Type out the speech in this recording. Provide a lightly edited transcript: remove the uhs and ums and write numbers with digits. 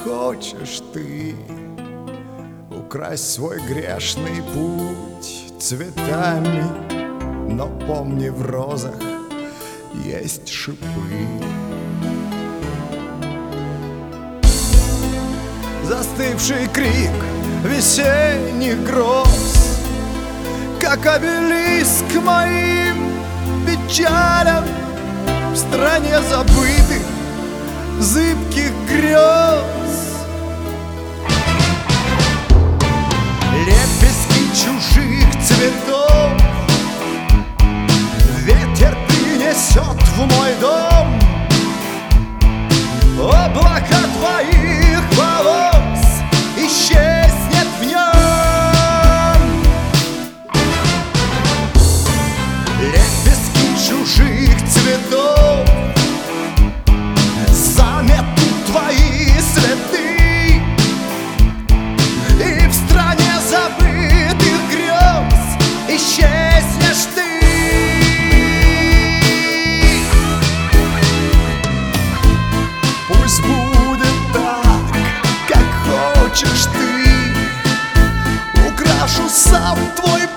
хочешь ты украсть свой грешный путь цветами, но помни, в розах есть шипы. Застывший крик весенних гроз, как обелиск моим печалям в стране забытых зыбких грез. Лепестки чужих цветов ветер принесет в мой дом. Облака твоих волос исчезнет в нем. Лепестки чужих цветов заметут твои следы, и в стране забытых грез исчезнешь ты. Пусть будет так, как хочешь ты, украшу сам твой